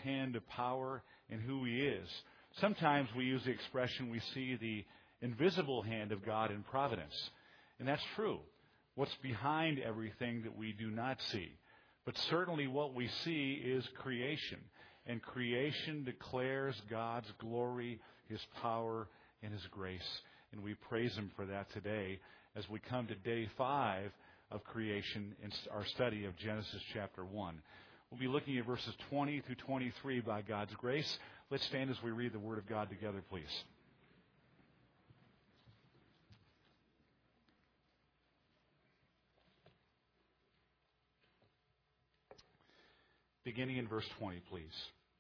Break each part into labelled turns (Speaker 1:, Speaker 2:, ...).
Speaker 1: hand of power and who He is. Sometimes we use the expression, we see the invisible hand of God in providence. And that's true. What's behind everything that we do not see. But certainly what we see is creation. And creation declares God's glory, His power, and His grace. And we praise Him for that today as we come to day 5 of creation in our study of Genesis chapter 1. We'll be looking at verses 20 through 23 by God's grace. Let's stand as we read the Word of God together, please. Beginning in verse 20, please.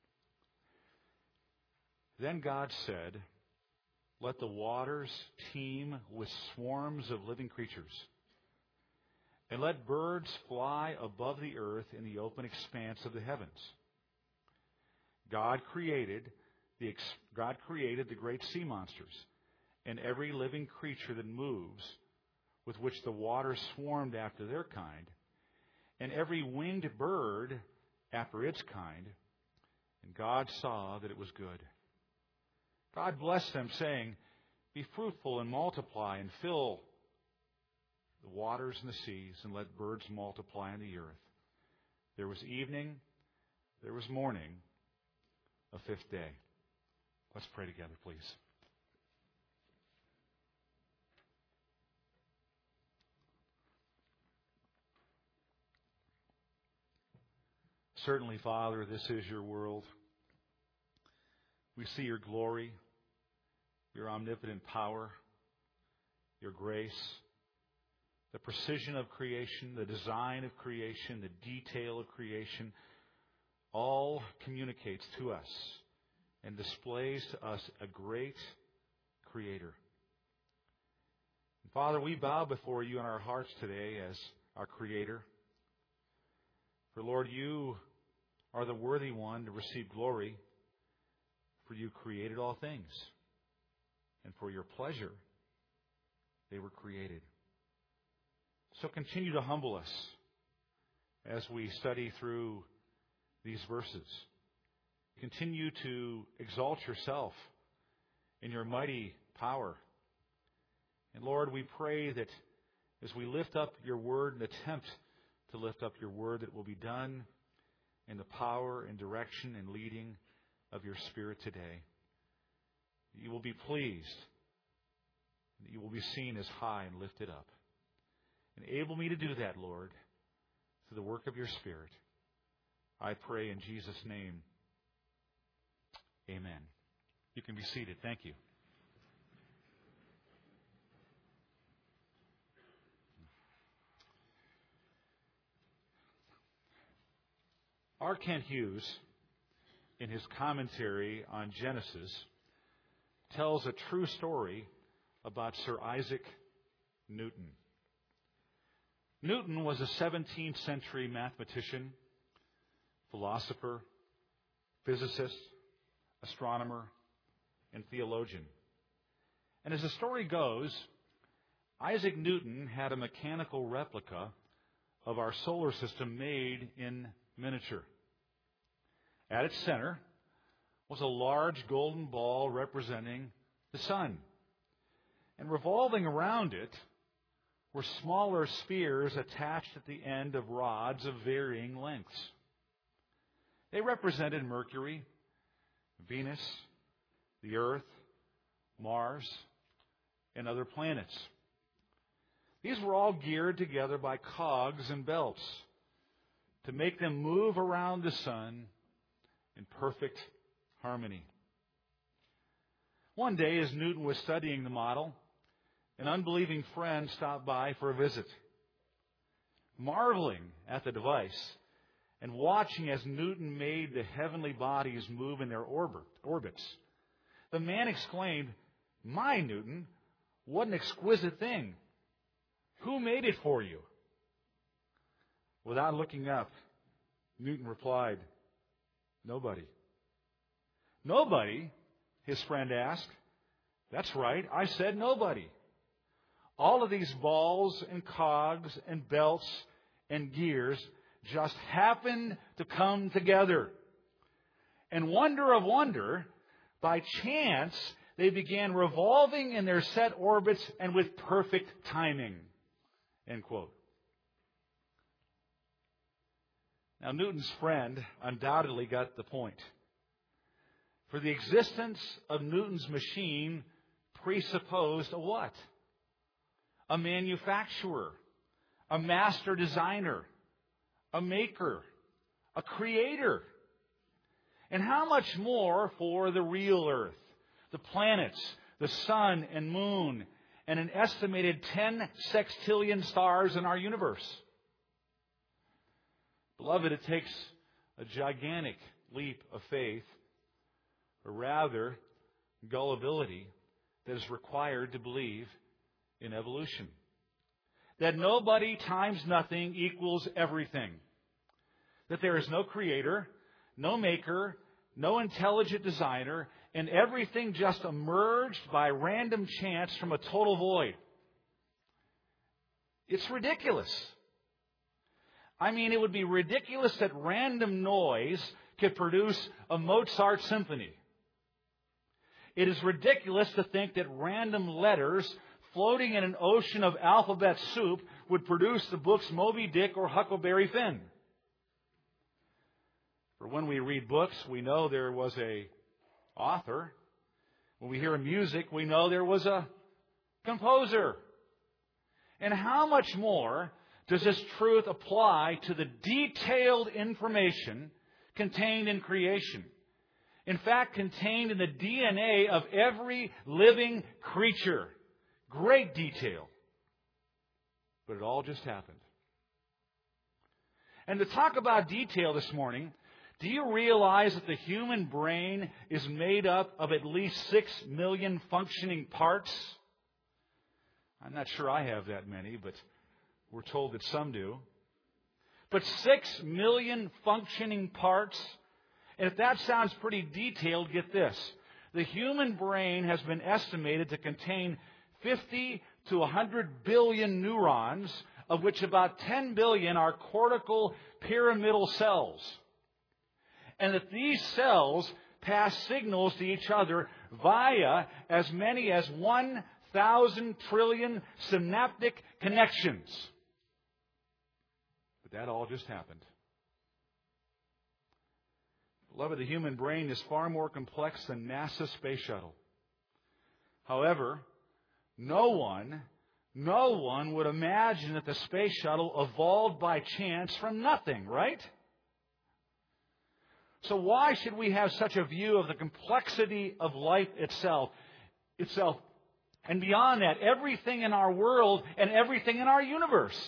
Speaker 1: Then God said, "Let the waters teem with swarms of living creatures, and let birds fly above the earth in the open expanse of the heavens." God created the great sea monsters and every living creature that moves, with which the waters swarmed after their kind, and every winged bird after its kind. And God saw that it was good. God blessed them, saying, "Be fruitful and multiply, and fill the waters and the seas, and let birds multiply on the earth." There was evening, there was morning, a 5th day. Let's pray together, please. Certainly, Father, this is your world. We see your glory, your omnipotent power, your grace, the precision of creation, the design of creation, the detail of creation, all communicates to us and displays to us a great Creator. And Father, we bow before you in our hearts today as our Creator. For Lord, you are the worthy one to receive glory, for you created all things, and for your pleasure they were created. So continue to humble us as we study through these verses. Continue to exalt yourself in your mighty power. And Lord, we pray that as we lift up your word and attempt to lift up your word, that will be done in the power and direction and leading of your Spirit today. That you will be pleased, that you will be seen as high and lifted up. Enable me to do that, Lord, through the work of your Spirit. I pray in Jesus' name. Amen. You can be seated. Thank you. R. Kent Hughes, in his commentary on Genesis, tells a true story about Sir Isaac Newton. Newton was a 17th century mathematician, philosopher, physicist, astronomer, and theologian. And as the story goes, Isaac Newton had a mechanical replica of our solar system made in miniature. At its center was a large golden ball representing the sun. And revolving around it were smaller spheres attached at the end of rods of varying lengths. They represented Mercury, Venus, the Earth, Mars, and other planets. These were all geared together by cogs and belts to make them move around the sun in perfect harmony. One day, as Newton was studying the model, an unbelieving friend stopped by for a visit. Marveling at the device and watching as Newton made the heavenly bodies move in their orbits, the man exclaimed, "My, Newton, what an exquisite thing! Who made it for you?" Without looking up, Newton replied, "Nobody." "Nobody?" his friend asked. "That's right, I said nobody. All of these balls and cogs and belts and gears just happen to come together. And wonder of wonder, by chance, they began revolving in their set orbits and with perfect timing. End quote. Now, Newton's friend undoubtedly got the point. For the existence of Newton's machine presupposed a what? A manufacturer, a master designer, a maker, a creator. And how much more for the real Earth, the planets, the sun and moon, and an estimated 10 sextillion stars in our universe. Beloved, it takes a gigantic leap of faith, or rather, gullibility, that is required to believe in evolution. That nobody times nothing equals everything. That there is no creator, no maker, no intelligent designer, and everything just emerged by random chance from a total void. It's ridiculous. I mean, it would be ridiculous that random noise could produce a Mozart symphony. It is ridiculous to think that random letters floating in an ocean of alphabet soup would produce the books Moby Dick or Huckleberry Finn. For when we read books, we know there was an author. When we hear music, we know there was a composer. And how much more does this truth apply to the detailed information contained in creation? In fact, contained in the DNA of every living creature. Great detail. But it all just happened. And to talk about detail this morning, do you realize that the human brain is made up of at least 6 million functioning parts? I'm not sure I have that many, but we're told that some do. But 6 million functioning parts. And if that sounds pretty detailed, get this. The human brain has been estimated to contain 50 to 100 billion neurons, of which about 10 billion are cortical pyramidal cells. And that these cells pass signals to each other via as many as 1,000 trillion synaptic connections. But that all just happened. Beloved, the human brain is far more complex than NASA's space shuttle. However, no one would imagine that the space shuttle evolved by chance from nothing, right? So why should we have such a view of the complexity of life itself? And beyond that, everything in our world and everything in our universe.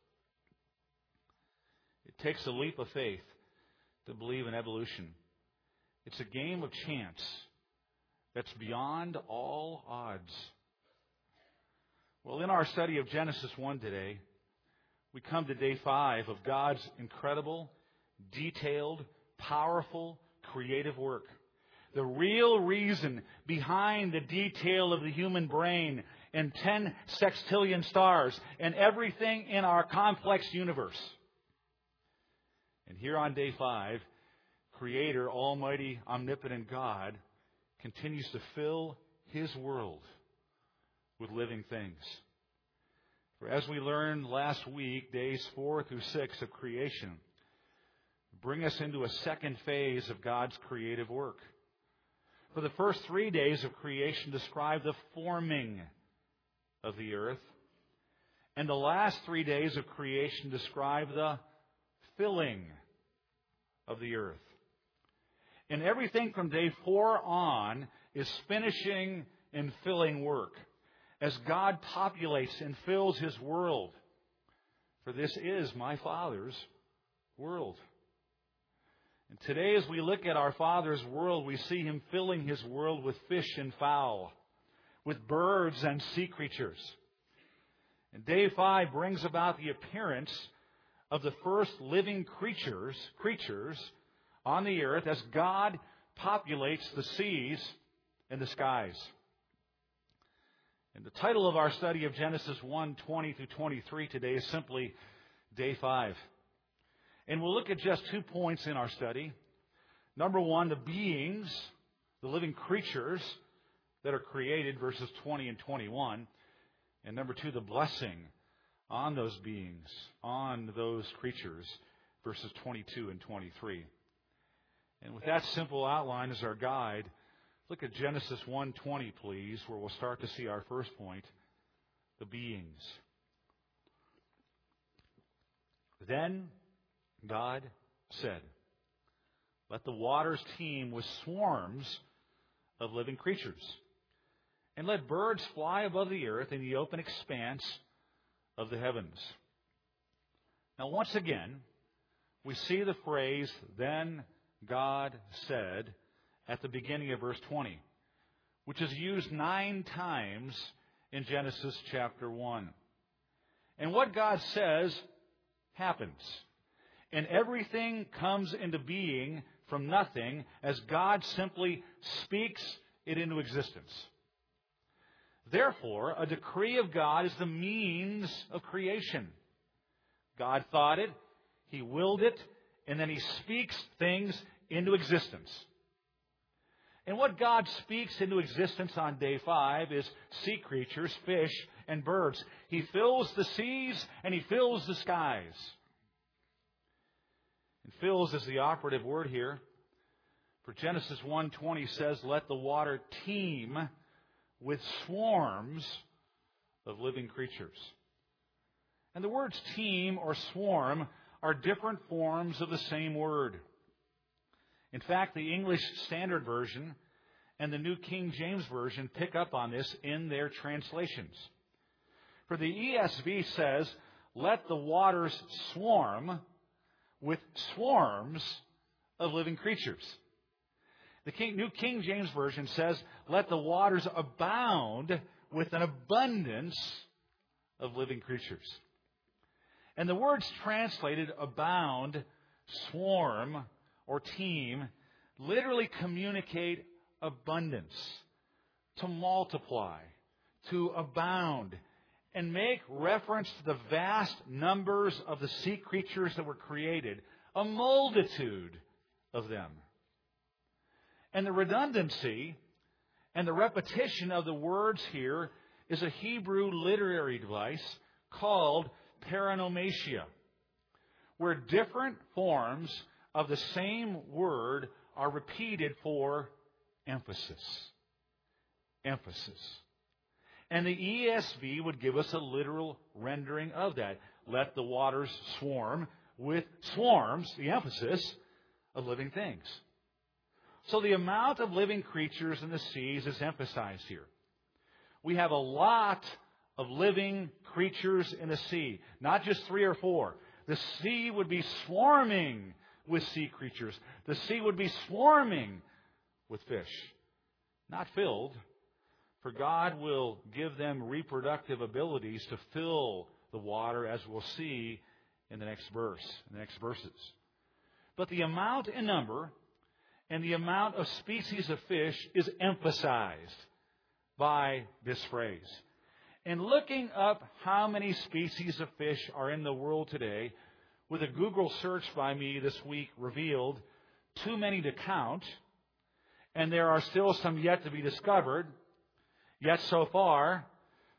Speaker 1: It takes a leap of faith to believe in evolution. It's a game of chance that's beyond all odds. Well, in our study of Genesis 1 today, we come to day 5 of God's incredible, detailed, powerful, creative work. The real reason behind the detail of the human brain and 10 sextillion stars and everything in our complex universe. And here on day 5, Creator, Almighty, Omnipotent God continues to fill His world with living things. For as we learned last week, days 4 through 6 of creation bring us into a second phase of God's creative work. For the first 3 days of creation describe the forming of the earth, and the last 3 days of creation describe the filling of the earth. And everything from day 4 on is finishing and filling work as God populates and fills His world. For this is my Father's world. And today, as we look at our Father's world, we see Him filling His world with fish and fowl, with birds and sea creatures. And day 5 brings about the appearance of the first living creatures on the earth as God populates the seas and the skies. And the title of our study of Genesis 1:20 through 23 today is simply Day 5. And we'll look at just 2 points in our study. Number one, the beings, the living creatures that are created, verses 20 and 21. And number two, the blessing on those beings, on those creatures, verses 22 and 23. And with that simple outline as our guide, look at Genesis 1:20, please, where we'll start to see our first point, the beings. Then God said, let the waters teem with swarms of living creatures, and let birds fly above the earth in the open expanse of the heavens. Now, once again, we see the phrase, then God said, at the beginning of verse 20, which is used 9 times in Genesis chapter 1. And what God says happens. And everything comes into being from nothing as God simply speaks it into existence. Therefore, a decree of God is the means of creation. God thought it, He willed it, and then He speaks things into existence. And what God speaks into existence on day 5 is sea creatures, fish, and birds. He fills the seas and He fills the skies. And fills is the operative word here. For Genesis 1:20 says, let the water teem with swarms of living creatures. And the words teem or swarm are different forms of the same word. In fact, the English Standard Version and the New King James Version pick up on this in their translations. For the ESV says, let the waters swarm with swarms of living creatures. The New King James Version says, let the waters abound with an abundance of living creatures. And the words translated abound, swarm, or teem literally communicate abundance, to multiply, to abound, and make reference to the vast numbers of the sea creatures that were created, a multitude of them. And the redundancy and the repetition of the words here is a Hebrew literary device called paronomasia, where different forms of the same word are repeated for emphasis. Emphasis. And the ESV would give us a literal rendering of that. Let the waters swarm with swarms, the emphasis, of living things. So the amount of living creatures in the seas is emphasized here. We have a lot of living creatures in the sea, not just 3 or 4. The sea would be swarming with sea creatures. The sea would be swarming with fish. Not filled, for God will give them reproductive abilities to fill the water, as we'll see in the next verse, in the next verses. But the amount and number and the amount of species of fish is emphasized by this phrase. And looking up how many species of fish are in the world today, with a Google search by me this week revealed too many to count, and there are still some yet to be discovered. Yet so far,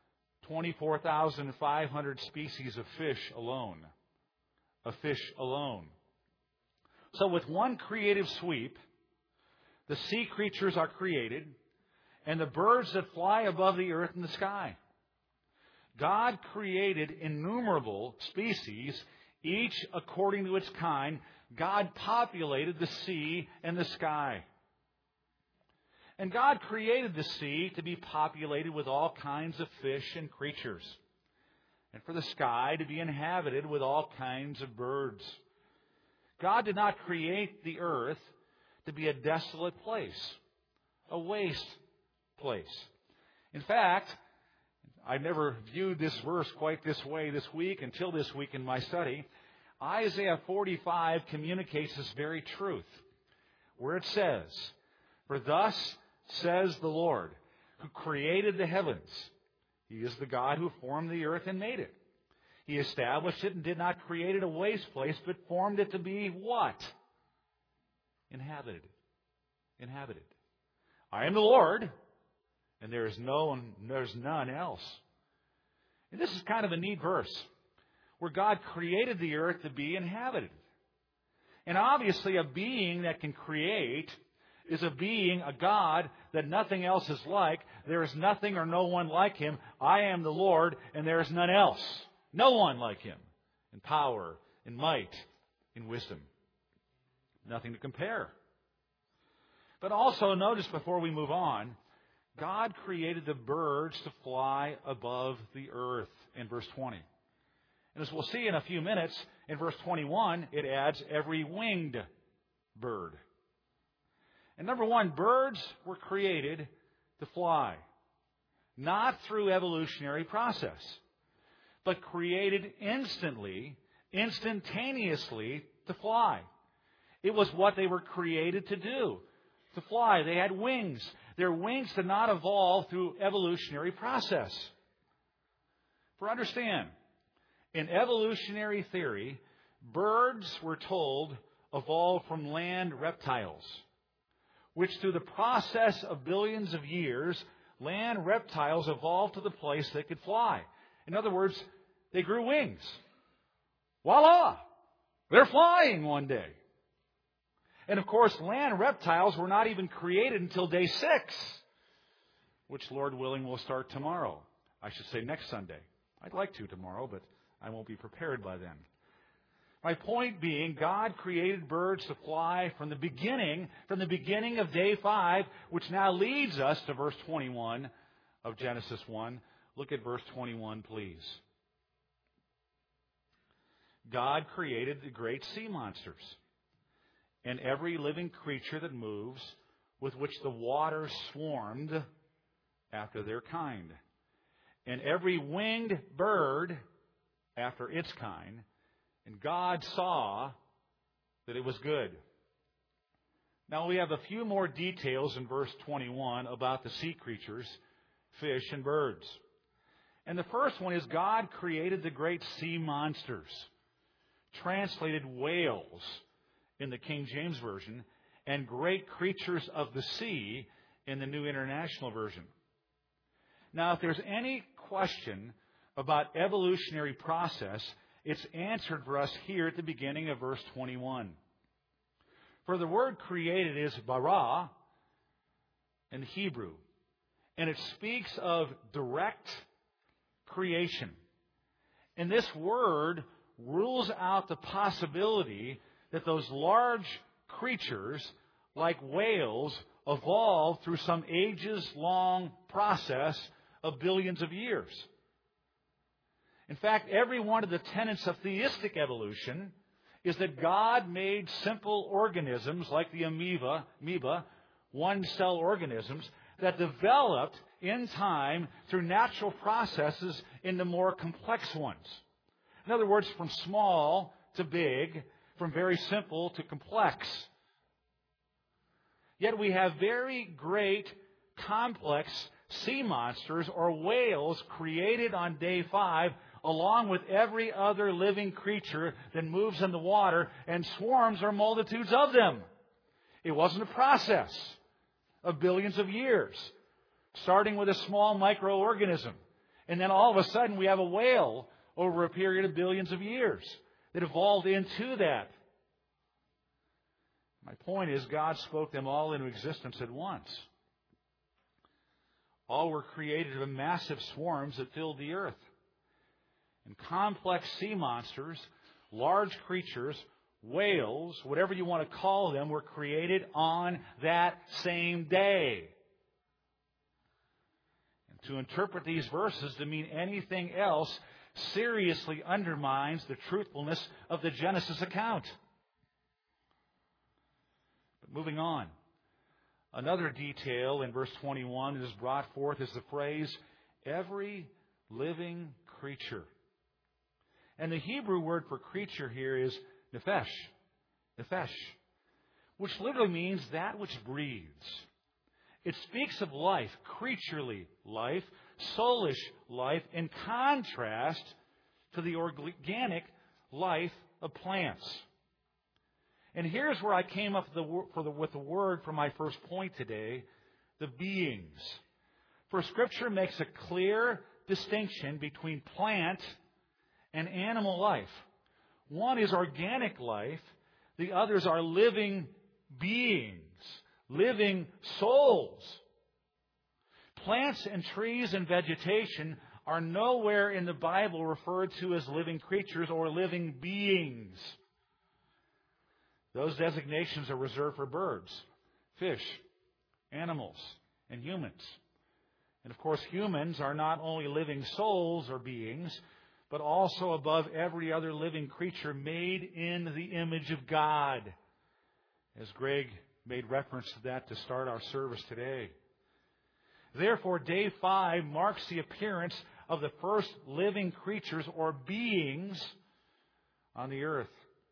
Speaker 1: 24,500 species of fish alone. Of fish alone. So with one creative sweep, the sea creatures are created, and the birds that fly above the earth and the sky. God created innumerable species, each according to its kind. God populated the sea and the sky. And God created the sea to be populated with all kinds of fish and creatures, and for the sky to be inhabited with all kinds of birds. God did not create the earth to be a desolate place, a waste place. In fact, I never viewed this verse quite this way this week until this week in my study. Isaiah 45 communicates this very truth, where it says, "For thus says the Lord, who created the heavens." He is the God who formed the earth and made it. He established it and did not create it a waste place, but formed it to be what? Inhabited. Inhabited. I am the Lord, and there's none else. And this is kind of a neat verse, where God created the earth to be inhabited. And obviously a being that can create is a being, a God, that nothing else is like. There is nothing or no one like Him. I am the Lord, and there is none else. No one like Him in power, in might, in wisdom. Nothing to compare. But also notice before we move on, God created the birds to fly above the earth in verse 20. And as we'll see in a few minutes, in verse 21, it adds every winged bird. And number one, birds were created to fly. Not through evolutionary process, but created instantaneously to fly. It was what they were created to do, to fly. They had wings. Their wings did not evolve through evolutionary process. For understand, in evolutionary theory, birds, we're told, evolved from land reptiles, which through the process of billions of years, land reptiles evolved to the place they could fly. In other words, they grew wings. Voila! They're flying one day. And of course, land reptiles were not even created until day 6, which, Lord willing, will start tomorrow. I should say next Sunday. I'd like to tomorrow, but I won't be prepared by then. My point being, God created birds to fly from the beginning of day 5, which now leads us to verse 21 of Genesis 1. Look at verse 21, please. God created the great sea monsters and every living creature that moves, with which the waters swarmed after their kind, and every winged bird after its kind. And God saw that it was good. Now we have a few more details in verse 21 about the sea creatures, fish and birds. And the first one is God created the great sea monsters, translated whales in the King James Version, and great creatures of the sea in the New International Version. Now, if there's any question about evolutionary process, it's answered for us here at the beginning of verse 21. For the word created is bara in Hebrew, and it speaks of direct creation. And this word rules out the possibility that those large creatures, like whales, evolved through some ages-long process of billions of years. In fact, every one of the tenets of theistic evolution is that God made simple organisms like the amoeba, one-cell organisms, that developed in time through natural processes into more complex ones. In other words, from small to big, from very simple to complex. Yet we have very great, complex sea monsters or whales created on day 5, along with every other living creature that moves in the water, and swarms or multitudes of them. It wasn't a process of billions of years, starting with a small microorganism. And then all of a sudden we have a whale over a period of billions of years that evolved into that. My point is, God spoke them all into existence at once. All were created of massive swarms that filled the earth. And complex sea monsters, large creatures, whales, whatever you want to call them, were created on that same day. And to interpret these verses to mean anything else seriously undermines the truthfulness of the Genesis account. But moving on. Another detail in verse 21 that is brought forth is the phrase, every living creature. And the Hebrew word for creature here is nephesh, which literally means that which breathes. It speaks of life, creaturely life, soulish life, in contrast to the organic life of plants. And here's where I came up with the word for my first point today, the beings. For Scripture makes a clear distinction between plant and animal life. One is organic life. The others are living beings, living souls. Plants and trees and vegetation are nowhere in the Bible referred to as living creatures or living beings. Those designations are reserved for birds, fish, animals, and humans. And of course, humans are not only living souls or beings, but also above every other living creature made in the image of God. As Greg made reference to that to start our service today. Therefore, day 5 marks the appearance of the first living creatures or beings on the earth.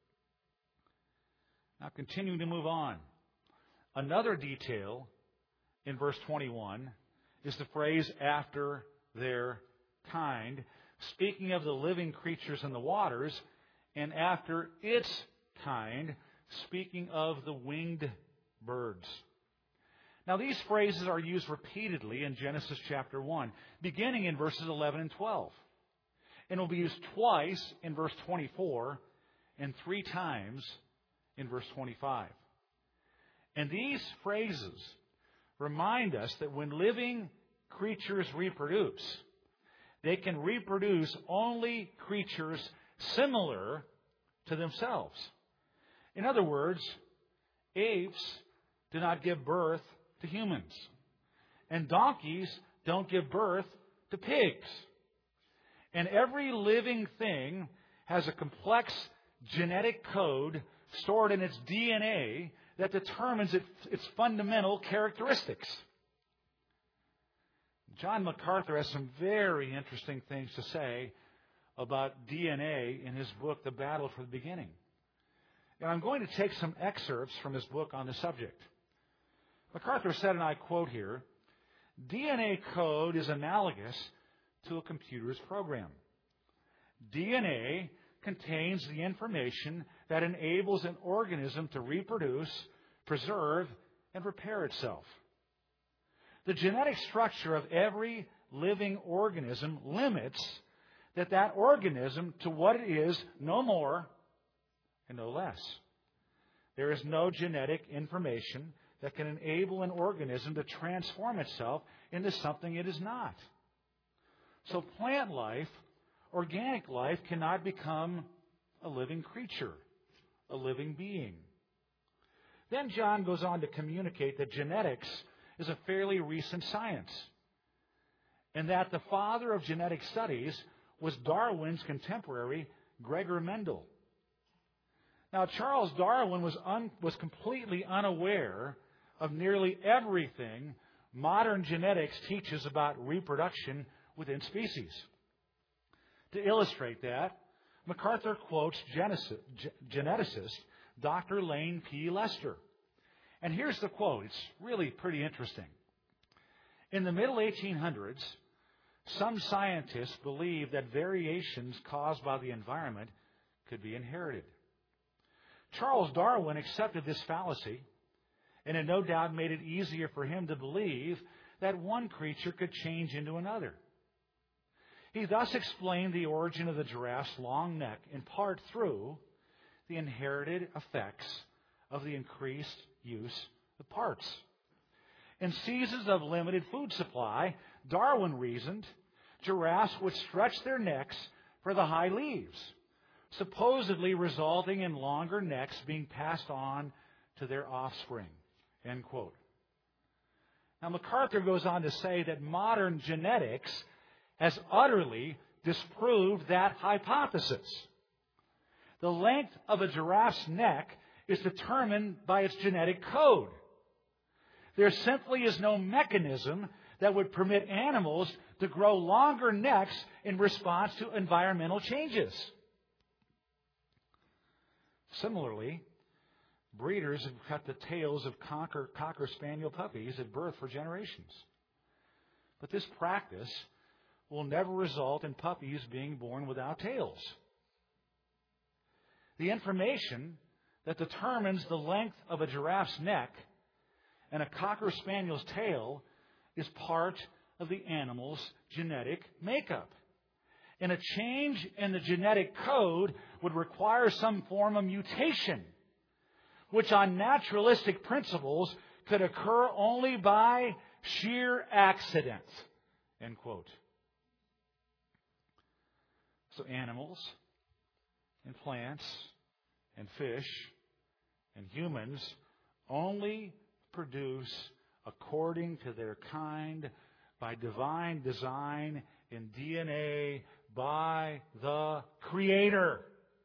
Speaker 1: Now, continuing to move on. Another detail in verse 21 is the phrase, after their kind, speaking of the living creatures in the waters, and after its kind, speaking of the winged birds. Now, these phrases are used repeatedly in Genesis chapter 1, beginning in verses 11 and 12. And will be used twice in verse 24 and 3 times in verse 25. And these phrases remind us that when living creatures reproduce, they can reproduce only creatures similar to themselves. In other words, apes do not give birth to humans, and donkeys don't give birth to pigs. And every living thing has a complex genetic code stored in its DNA that determines its fundamental characteristics. John MacArthur has some very interesting things to say about DNA in his book, The Battle for the Beginning. And I'm going to take some excerpts from his book on the subject. MacArthur said, and I quote here, DNA code is analogous to a computer's program. DNA contains the information that enables an organism to reproduce, preserve, and repair itself. The genetic structure of every living organism limits that organism to what it is, no more and no less. There is no genetic information that can enable an organism to transform itself into something it is not. So plant life, organic life, cannot become a living creature, a living being. Then John goes on to communicate that genetics is a fairly recent science, and that the father of genetic studies was Darwin's contemporary, Gregor Mendel. Now, Charles Darwin was completely unaware of nearly everything modern genetics teaches about reproduction within species. To illustrate that, MacArthur quotes geneticist Dr. Lane P. Lester. And here's the quote. It's really pretty interesting. In the middle 1800s, some scientists believed that variations caused by the environment could be inherited. Charles Darwin accepted this fallacy, and it no doubt made it easier for him to believe that one creature could change into another. He thus explained the origin of the giraffe's long neck in part through the inherited effects of the increased use of parts. In seasons of limited food supply, Darwin reasoned giraffes would stretch their necks for the high leaves, supposedly resulting in longer necks being passed on to their offspring. End quote. Now, MacArthur goes on to say that modern genetics has utterly disproved that hypothesis. The length of a giraffe's neck is determined by its genetic code. There simply is no mechanism that would permit animals to grow longer necks in response to environmental changes. Similarly, breeders have cut the tails of Cocker Spaniel puppies at birth for generations. But this practice will never result in puppies being born without tails. The information that determines the length of a giraffe's neck and a Cocker Spaniel's tail is part of the animal's genetic makeup. And a change in the genetic code would require some form of mutation, which on naturalistic principles could occur only by sheer accident. End quote. So animals and plants and fish and humans only produce according to their kind by divine design in DNA by the Creator.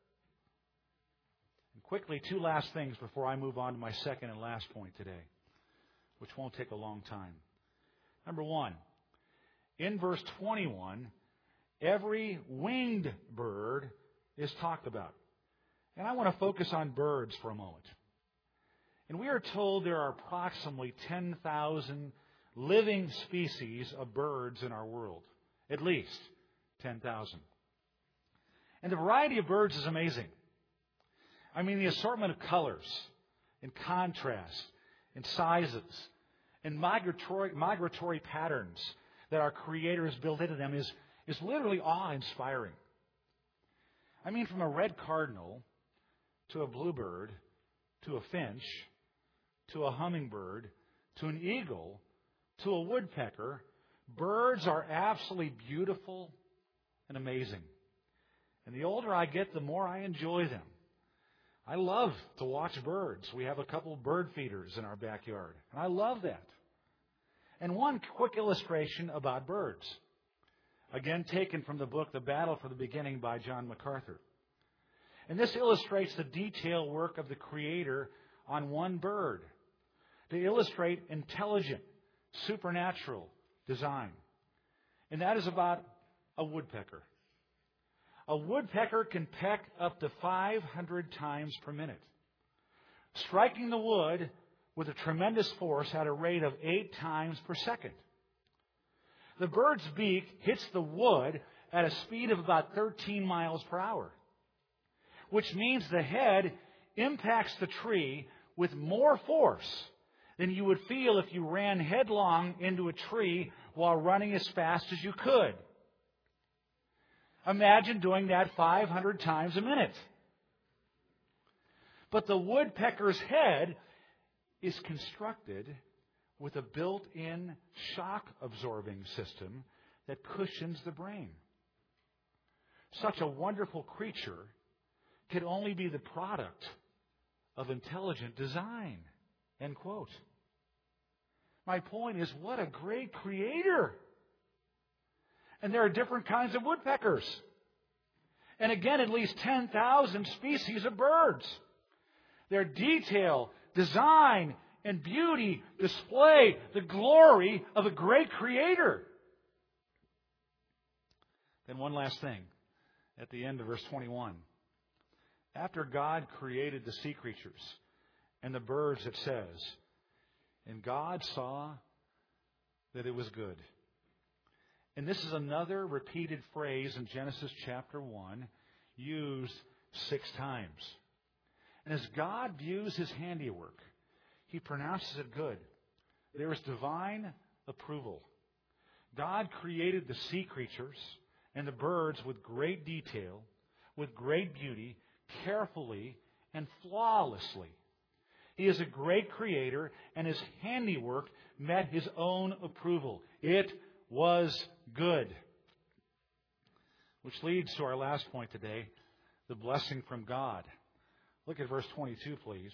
Speaker 1: And quickly, two last things before I move on to my second and last point today, which won't take a long time. Number one, in verse 21, every winged bird is talked about. And I want to focus on birds for a moment. And we are told there are approximately 10,000 living species of birds in our world. At least 10,000. And the variety of birds is amazing. I mean, the assortment of colors and contrast and sizes and migratory patterns that our Creator has built into them is literally awe-inspiring. I mean, from a red cardinal to a bluebird to a finch to a hummingbird to an eagle to a woodpecker, birds are absolutely beautiful and amazing. And the older I get, the more I enjoy them. I love to watch birds. We have a couple of bird feeders in our backyard, and I love that. And one quick illustration about birds, again taken from the book The Battle for the Beginning by John MacArthur. And this illustrates the detailed work of the Creator on one bird to illustrate intelligent, supernatural design. And that is about a woodpecker. A woodpecker can peck up to 500 times per minute, striking the wood with a tremendous force at a rate of 8 times per second. The bird's beak hits the wood at a speed of about 13 miles per hour, which means the head impacts the tree with more force than you would feel if you ran headlong into a tree while running as fast as you could. Imagine doing that 500 times a minute. But the woodpecker's head is constructed with a built-in shock-absorbing system that cushions the brain. Such a wonderful creature could only be the product of intelligent design. End quote. My point is, what a great Creator. And there are different kinds of woodpeckers. And again, at least 10,000 species of birds. Their detail, design, and beauty display the glory of a great Creator. Then one last thing at the end of verse 21. After God created the sea creatures and the birds, it says, and God saw that it was good. And this is another repeated phrase in Genesis chapter 1, used 6 times. And as God views His handiwork, He pronounces it good. There is divine approval. God created the sea creatures and the birds with great detail, with great beauty, carefully and flawlessly. He is a great Creator, and His handiwork met His own approval. It was good. Which leads to our last point today, the blessing from God. Look at verse 22, please.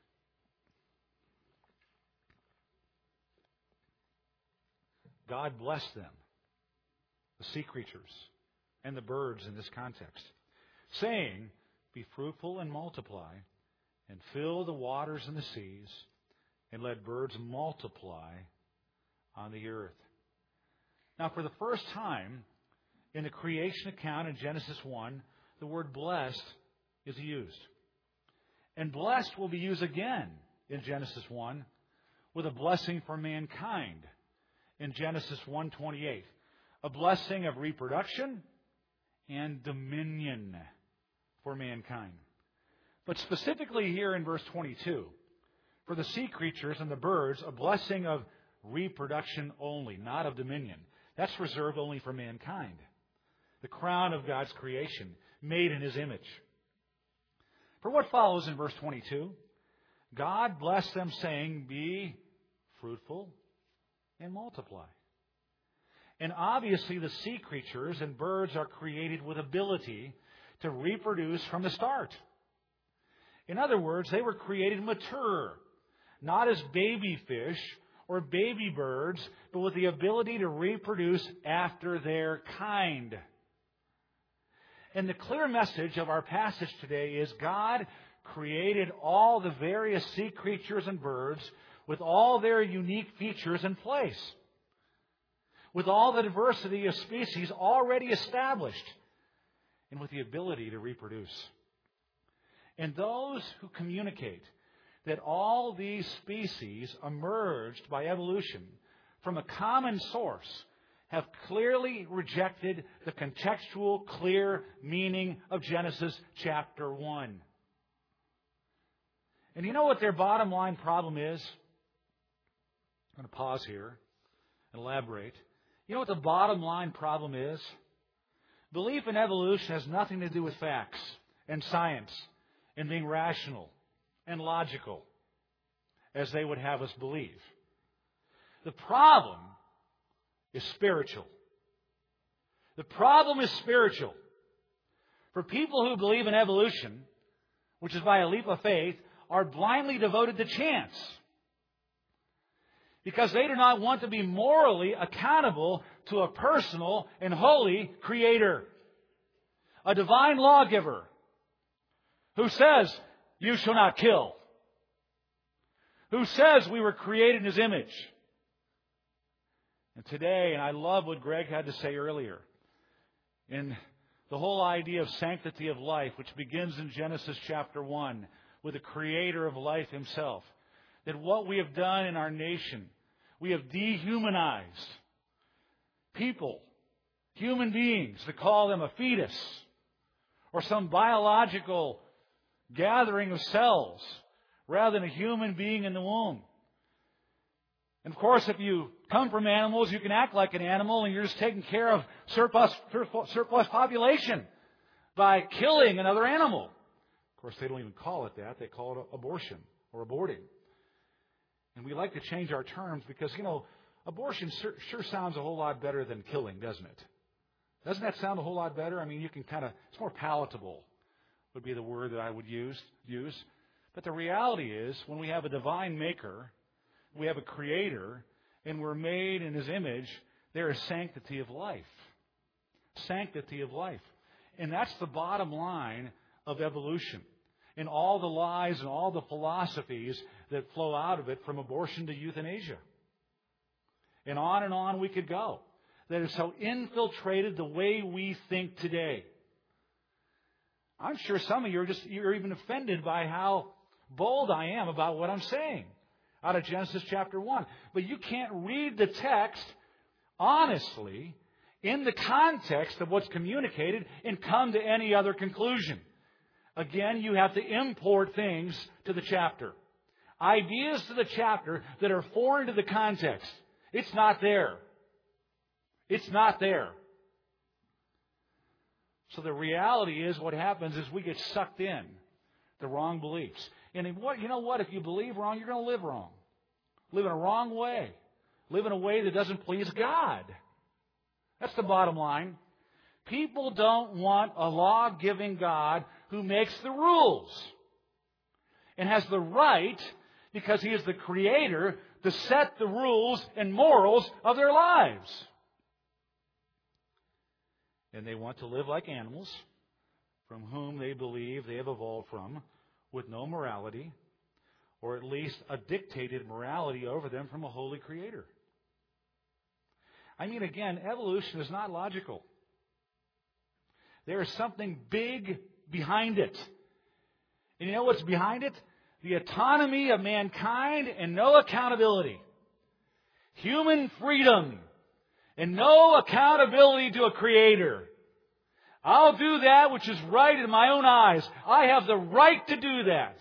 Speaker 1: God blessed them, the sea creatures, and the birds in this context, saying, be fruitful and multiply, and fill the waters and the seas, and let birds multiply on the earth. Now, for the first time in the creation account in Genesis 1, the word blessed is used. And blessed will be used again in Genesis 1 with a blessing for mankind in Genesis 1:28. A blessing of reproduction and dominion for mankind. But specifically here in verse 22, for the sea creatures and the birds, a blessing of reproduction only, not of dominion. That's reserved only for mankind. The crown of God's creation, made in His image. For what follows in verse 22, God blessed them, saying, be fruitful and multiply. And obviously the sea creatures and birds are created with ability to reproduce from the start. In other words, they were created mature, not as baby fish or baby birds, but with the ability to reproduce after their kind. And the clear message of our passage today is God created all the various sea creatures and birds with all their unique features in place, with all the diversity of species already established, and with the ability to reproduce. And those who communicate that all these species emerged by evolution from a common source have clearly rejected the contextual, clear meaning of Genesis chapter 1. And you know what their bottom line problem is? I'm going to pause here and elaborate. You know what the bottom line problem is? Belief in evolution has nothing to do with facts and science and being rational and logical, as they would have us believe. The problem is spiritual. The problem is spiritual. For people who believe in evolution, which is by a leap of faith, are blindly devoted to chance, because they do not want to be morally accountable to a personal and holy Creator, a divine lawgiver who says, you shall not kill, who says we were created in His image. And today, and I love what Greg had to say earlier, in the whole idea of sanctity of life, which begins in Genesis chapter 1 with the Creator of life Himself, that what we have done in our nation, we have dehumanized people, human beings, to call them a fetus or some biological gathering of cells rather than a human being in the womb. And of course, if you come from animals, you can act like an animal and you're just taking care of surplus population by killing another animal. Of course, they don't even call it that. They call it abortion or aborting. And we like to change our terms because, abortion sure sounds a whole lot better than killing, doesn't it? Doesn't that sound a whole lot better? I mean, you can it's more palatable would be the word that I would use. But the reality is, when we have a divine maker, we have a Creator, and we're made in His image, there is sanctity of life. Sanctity of life. And that's the bottom line of evolution, and all the lies and all the philosophies that flow out of it, from abortion to euthanasia. And on we could go. That is so infiltrated the way we think today. I'm sure some of you you're even offended by how bold I am about what I'm saying out of Genesis chapter 1. But you can't read the text honestly in the context of what's communicated and come to any other conclusion. Again, you have to import things to the chapter. Ideas to the chapter that are foreign to the context. It's not there. It's not there. So the reality is, what happens is we get sucked in the wrong beliefs. And you know what? If you believe wrong, you're going to live wrong. Live in a wrong way. Live in a way that doesn't please God. That's the bottom line. People don't want a law-giving God who makes the rules and has the right, because He is the Creator, to set the rules and morals of their lives. And they want to live like animals, from whom they believe they have evolved from, with no morality, or at least a dictated morality over them from a holy Creator. I mean, again, evolution is not logical. There is something big behind it. And you know what's behind it? The autonomy of mankind and no accountability. Human freedom and no accountability to a Creator. I'll do that which is right in my own eyes. I have the right to do that.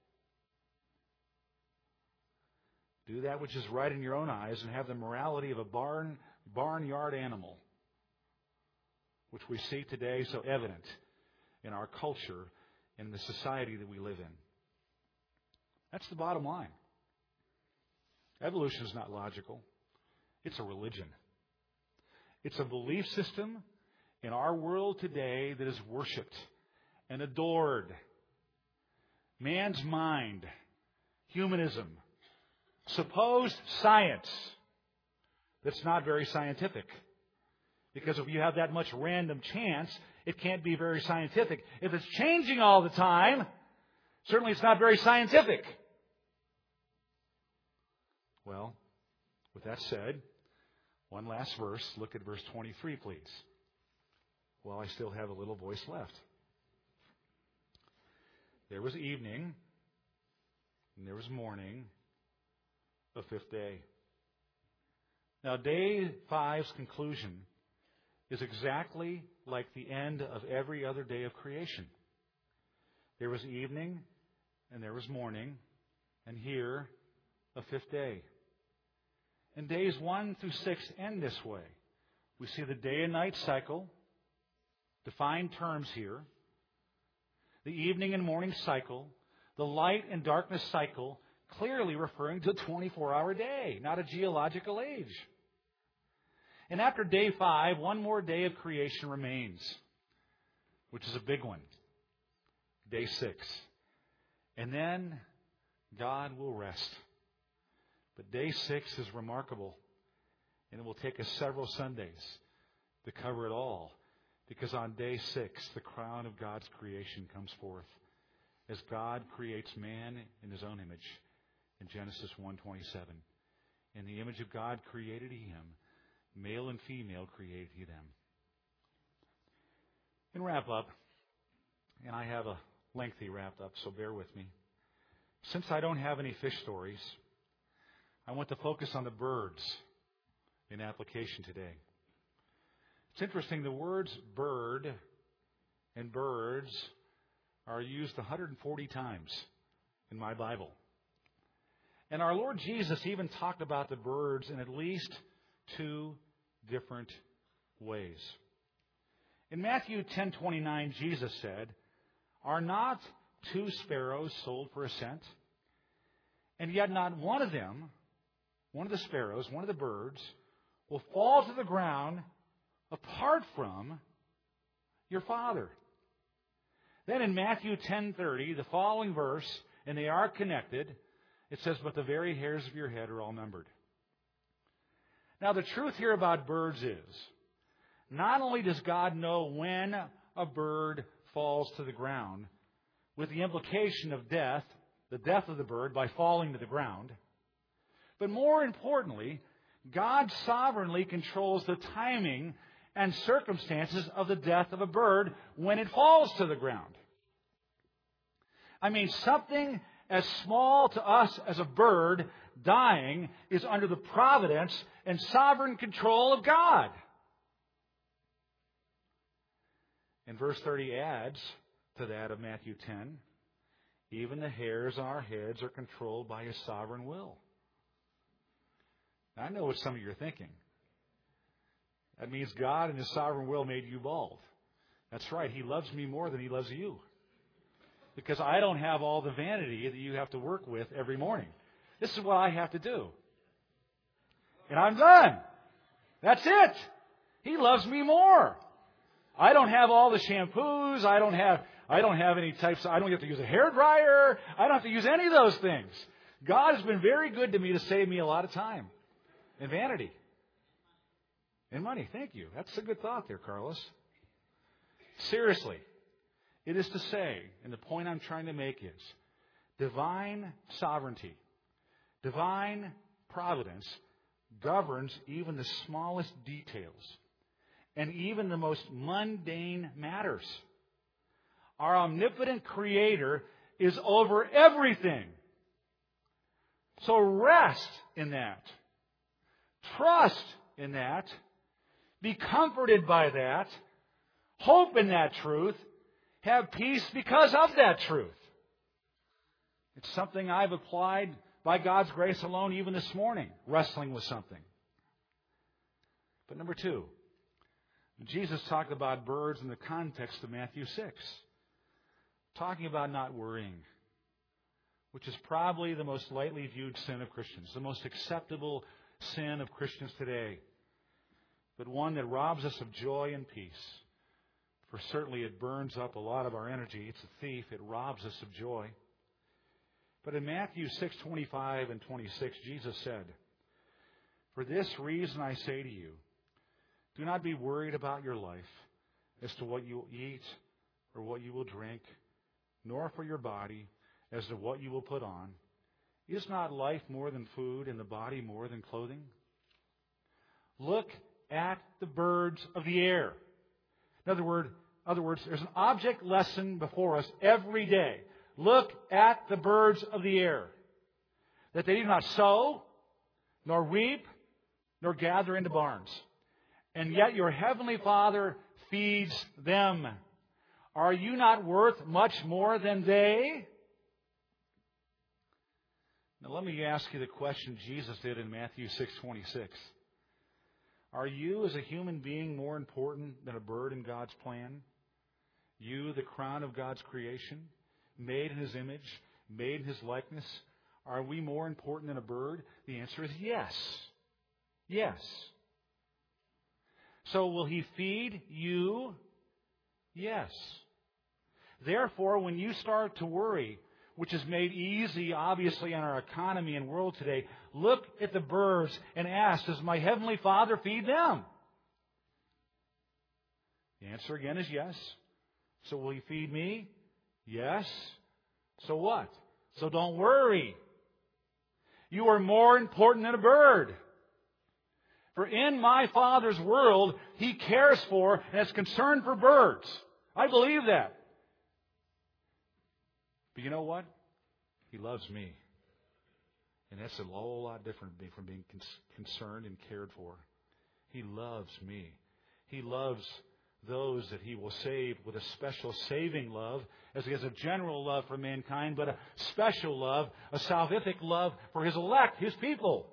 Speaker 1: Do that which is right in your own eyes and have the morality of a barnyard animal, which we see today so evident in our culture and in the society that we live in. That's the bottom line. Evolution is not logical. It's a religion. It's a belief system in our world today that is worshipped and adored. Man's mind, humanism, supposed science that's not very scientific. Because if you have that much random chance, it can't be very scientific. If it's changing all the time, certainly it's not very scientific. Well, with that said, one last verse. Look at verse 23, please. While I still have a little voice left. There was evening, and there was morning, the fifth day. Now, day 5's conclusion is exactly like the end of every other day of creation. There was evening, and there was morning, and here, a fifth day. And days 1 through 6 end this way. We see the day and night cycle, defined terms here, the evening and morning cycle, the light and darkness cycle, clearly referring to a 24-hour day, not a geological age. And after day 5, one more day of creation remains, which is a big one, day 6. And then God will rest. But day 6 is remarkable, and it will take us several Sundays to cover it all, because on day 6, the crown of God's creation comes forth as God creates man in His own image in Genesis 1:27. In the image of God created He him, male and female created He them. And wrap up, and I have a lengthy wrap up, so bear with me. Since I don't have any fish stories, I want to focus on the birds in application today. It's interesting, the words bird and birds are used 140 times in my Bible. And our Lord Jesus even talked about the birds in at least 2 different ways. In Matthew 10:29, Jesus said, "Are not 2 sparrows sold for a cent? And yet not one of them, one of the sparrows, one of the birds, will fall to the ground apart from your Father." Then in Matthew 10:30, the following verse, and they are connected, it says, "But the very hairs of your head are all numbered." Now the truth here about birds is, not only does God know when a bird falls to the ground, with the implication of death, the death of the bird by falling to the ground, but more importantly, God sovereignly controls the timing and circumstances of the death of a bird when it falls to the ground. I mean, something as small to us as a bird dying is under the providence and sovereign control of God. And verse 30 adds to that of Matthew 10, "Even the hairs on our heads are controlled by His sovereign will." Now, I know what some of you are thinking. That means God in His sovereign will made you bald. That's right. He loves me more than He loves you. Because I don't have all the vanity that you have to work with every morning. This is what I have to do. And I'm done. That's it. He loves me more. I don't have all the shampoos. I don't have any types. I don't have to use a hairdryer. I don't have to use any of those things. God has been very good to me to save me a lot of time and vanity and money. Thank you. That's a good thought there, Carlos. Seriously, it is to say, and the point I'm trying to make is, divine sovereignty, divine providence governs even the smallest details and even the most mundane matters. Our omnipotent Creator is over everything. So rest in that. Trust in that. Be comforted by that. hope in that truth, have peace because of that truth. It's something I've applied by God's grace alone even this morning, wrestling with something. But number two, Jesus talked about birds in the context of Matthew 6, talking about not worrying, which is probably the most lightly viewed sin of Christians, the most acceptable sin of Christians today, but one that robs us of joy and peace. For certainly it burns up a lot of our energy. It's a thief. It robs us of joy. But in Matthew 6:25 and 26, Jesus said, "For this reason I say to you, do not be worried about your life as to what you will eat or what you will drink, nor for your body as to what you will put on. Is not life more than food and the body more than clothing? Look at the birds of the air." In other words, there's an object lesson before us every day. Look at the birds of the air, that they do not sow, nor reap, nor gather into barns. And yet your heavenly Father feeds them. Are you not worth much more than they? Now let me ask you the question Jesus did in Matthew 6:26. Are you as a human being more important than a bird in God's plan? You, the crown of God's creation, made in His image, made in His likeness. Are we more important than a bird? The answer is yes. Yes. So will He feed you? Yes. Therefore, when you start to worry, which is made easy, obviously, in our economy and world today, look at the birds and ask, does my Heavenly Father feed them? The answer again is yes. So will He feed me? Yes. So what? So don't worry. You are more important than a bird. For in my Father's world, He cares for and is concerned for birds. I believe that. But you know what? He loves me. And that's a whole lot different from being concerned and cared for. He loves me. He loves those that He will save with a special saving love, as He has a general love for mankind, but a special love, a salvific love for His elect, His people.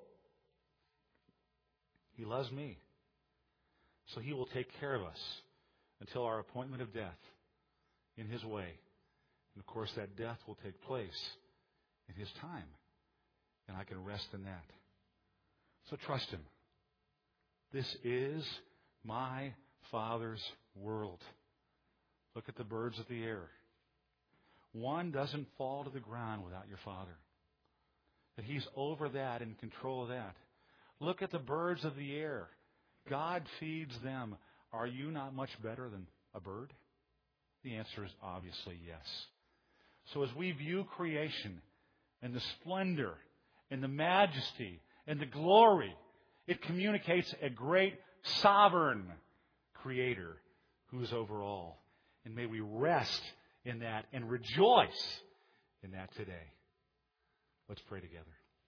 Speaker 1: He loves me. So He will take care of us until our appointment of death in His way. And of course, that death will take place in His time. And I can rest in that. So trust Him. This is my Father's world. Look at the birds of the air. One doesn't fall to the ground without your Father. That He's over that, in control of that. Look at the birds of the air. God feeds them. Are you not much better than a bird? The answer is obviously yes. So as we view creation and the splendor and the majesty and the glory, it communicates a great sovereign Creator who is over all. And may we rest in that and rejoice in that today. Let's pray together.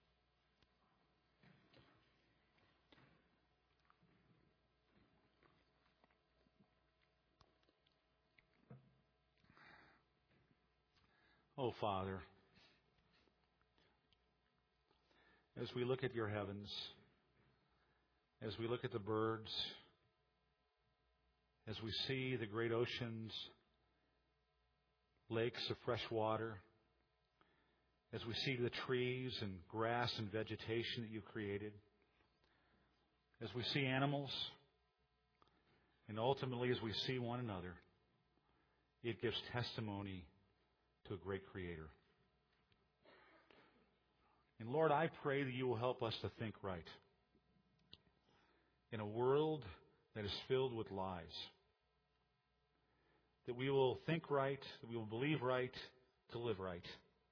Speaker 1: Oh, Father, as we look at your heavens, as we look at the birds, as we see the great oceans, lakes of fresh water, as we see the trees and grass and vegetation that you've created, as we see animals, and ultimately as we see one another, it gives testimony to a great Creator. And Lord, I pray that you will help us to think right in a world that is filled with lies. That we will think right, that we will believe right, to live right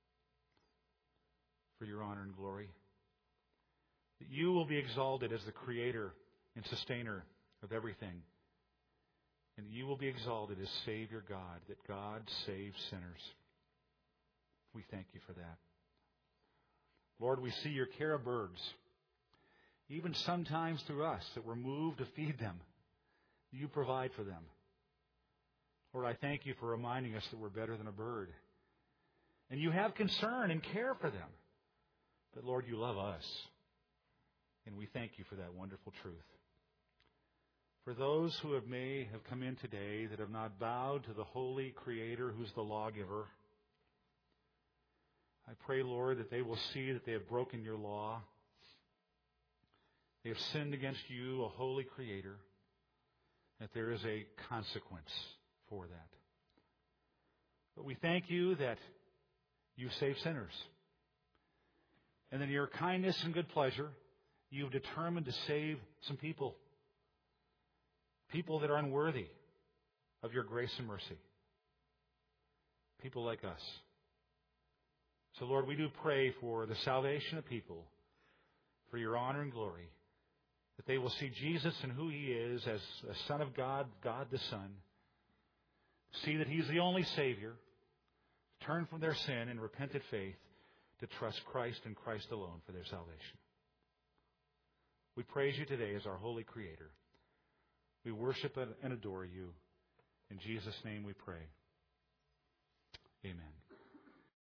Speaker 1: for your honor and glory. That you will be exalted as the Creator and Sustainer of everything. And you will be exalted as Savior God, that God saves sinners. We thank you for that. Lord, we see your care of birds, even sometimes through us, that we're moved to feed them. You provide for them. Lord, I thank you for reminding us that we're better than a bird. And you have concern and care for them. But Lord, you love us. And we thank you for that wonderful truth. For those who may have come in today that have not bowed to the holy Creator who's the lawgiver, I pray, Lord, that they will see that they have broken your law. They have sinned against you, a holy Creator, that there is a consequence for that. But we thank you that you save sinners. And in your kindness and good pleasure, you've determined to save some people. People that are unworthy of your grace and mercy. People like us. So, Lord, we do pray for the salvation of people, for your honor and glory, that they will see Jesus and who He is as a Son of God, God the Son, see that He's the only Savior, turn from their sin in repentant faith to trust Christ and Christ alone for their salvation. We praise you today as our holy Creator. We worship and adore you. In Jesus' name we pray. Amen.